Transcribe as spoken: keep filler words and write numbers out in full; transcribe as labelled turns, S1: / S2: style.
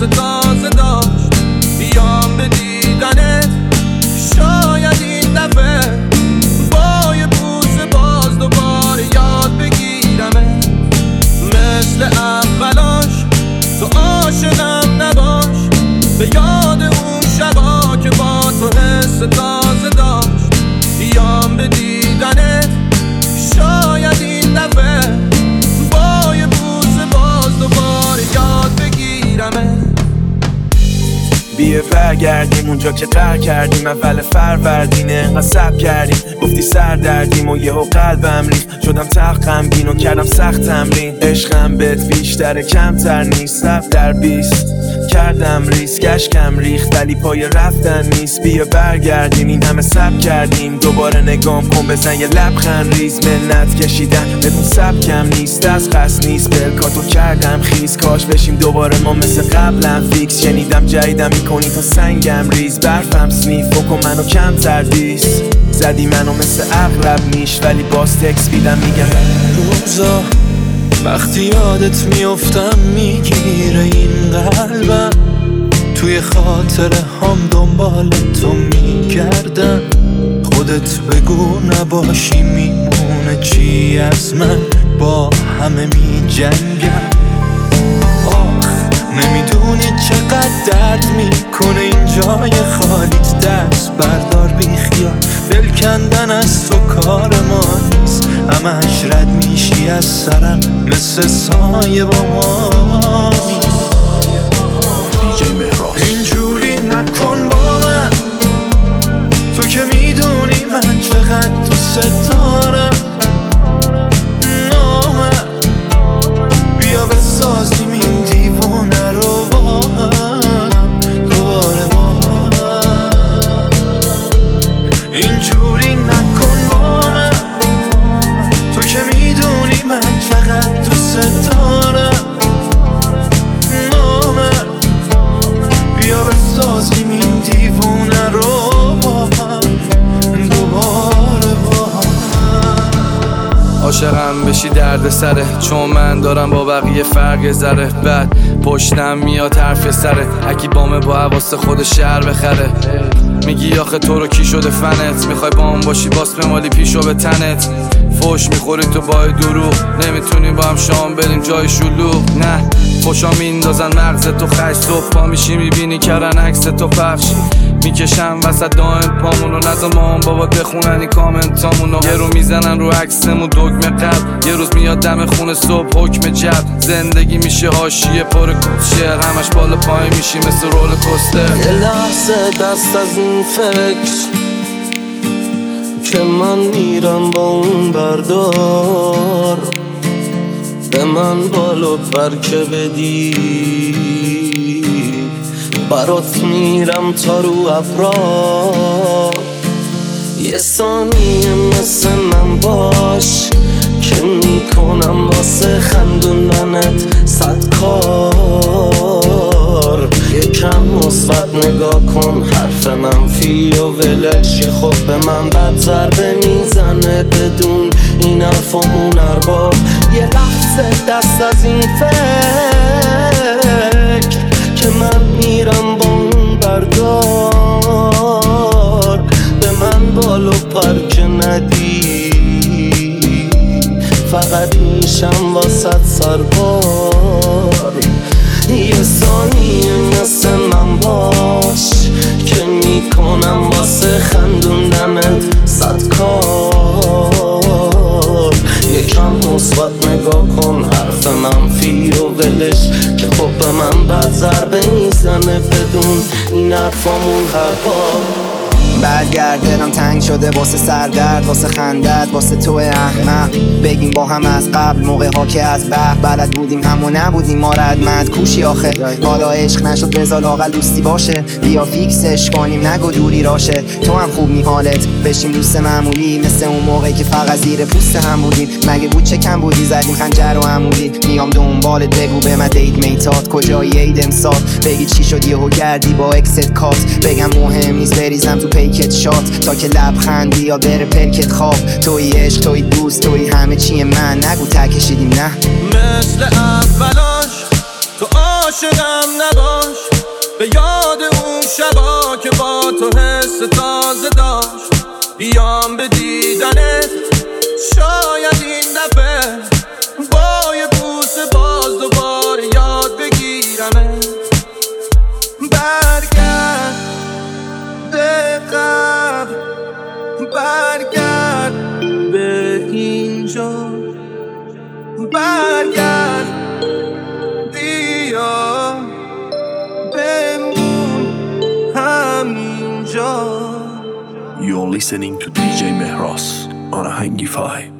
S1: تازه داشت بیام به دیدنت. شاید این دفعه با یه بوسه باز دوباره یاد بگیرمه. مثل اولاش تو عاشقم نباش، به یاد اون شبا که با تو حس تازه داشت بیام به دیدنت. شاید این دفعه با یه بوسه باز دوباره یاد بگیرمه.
S2: بیه برگردیم اونجا که قرار کردیم، اول فروردینه انقدر صبر کردیم، گفتی سر دردیم و یهو قلبم ریخت، شدم تق غمگین و کردم سخت تمرین. عشقم بهت بیشتره کمتر نیست، صبر در بیست کردم ریسک، اشکم ریخت ولی پای رفتن نیست. بیا برگردیم این همه صبر کردیم، دوباره نگام کن بزن یه لبخند ریز. منت کشیدن بدون سبکم نیست، از قصد نیست بلکاتو کردم خیز. کاش بشیم دوباره ما مثل قبلم فیکس، شنیدم جدیدم میکنی تا سنگم ریز. برفم سنیف بکن منو کم تردیس، زدی منو مثل اغرب میش ولی باز تکس بیدم میگم
S3: روزا وقتی یادت میافتم میگیره این قلبم، توی خاطره هم دنبال تو میگردم. خودت بگو نباشی میمونه چی از من، با همه میجنگم. آخ نمیدونی چقدر درد میکنه این جای خالیت، دست بردار بی خیال، دل کندن از تو کار ما نیست. همش رد میشی از سرم مثل سایه با ما نیست. اینجوری نکن با من، تو که میدونی من چقدر دوست دارم. نامه بیا بسازیم این دیوونه رو با هم دوباره با هم. اینجوری نکن با من، تو که میدونی من چقدر دوست دارم. نامه بیا بسازیم این دیوونه رو با هم دوباره با هم.
S4: عاشقم بشی درد سره، چون من دارم با بقیه فرق ذره. بعد پشتم میاد حرف سره، اکی بامه با حواس خود شهر بخره. میگی آخه تو رو کی شده فنت، میخوای بام باشی باس بمالی پیشو به تنت. فوش میخوری تو با دروغ، نمیتونیم با هم شام بریم جای شلوغ. نه خوشا میندازن مغز تو خش، صبح پا میشی میبینی کردن عکس تو پخش. میکشم وسط دائم پامونو، نزا مام بابا بخونن این کامنتامونو. یه رو میزنن رو عکسمون دگمه قلب، یه روز میاد دم خونه صبح حکم جب. زندگی میشه حاشیه پر کوچر، همش بالا پای میشی مثل رول کوستر.
S1: یه لحظه دست از این فکر که من میرم با اون بردار، به من بالو پر که بدی. برات میرم تا رو ابرار، یه ثانیه مثل من باش که میکنم واسه خندوندنت صد کار. یکم مثبت نگاه کن، حرف منفی و ولش که خب به من بد ضربه میزنه بدون این حرف و اون ارباب. یه لحظه دست از این فکر که من میرم با اون بردار، به من بالو پر که ندی. فقط میشم واسط سربار، یه ثانیه مثل من باش که میکنم واسه خندوندنت صد کار. یکم مثبت نگاه کن، حرف منفی و ولش که خب به من بد ضربه میزنه بدون این حرفامون هر بار.
S5: برگرد دلم تنگ شده واسه سردرد، واسه خندت، واسه تو احمق. بگیم با هم از قبل موقع ها که از بح بلد بودیم همو نبودیم ما ردمند کوشی آخه. حالا عشق نشد بذار لااقل دوستی باشه، بیا فیکسش کنیم نگو دوری راشه. تو هم خوب می حالت بشیم دوست معمولی، مثل اون موقعی که فقط زیر پوست هم بودیم. مگه بود چه کم بودی زدیم خنجر و عمودی. میام دنبالت بگو به من دیت میتات کجایی عید امسال. بگی چی شد یهو کردی با اکست کات، بگم مهم نیست بریزم تو پیکت شات تا که لبخندی یا بره پلکت خواب. توی عشق توی دوست توی همه چی من، نگو تکشیدیم نه
S1: مثل اولاش تو عاشقم نباش،
S6: اینجا برگرد بیا بمون همینجا.
S7: You're listening to دی جی Mehras on Ahangi five.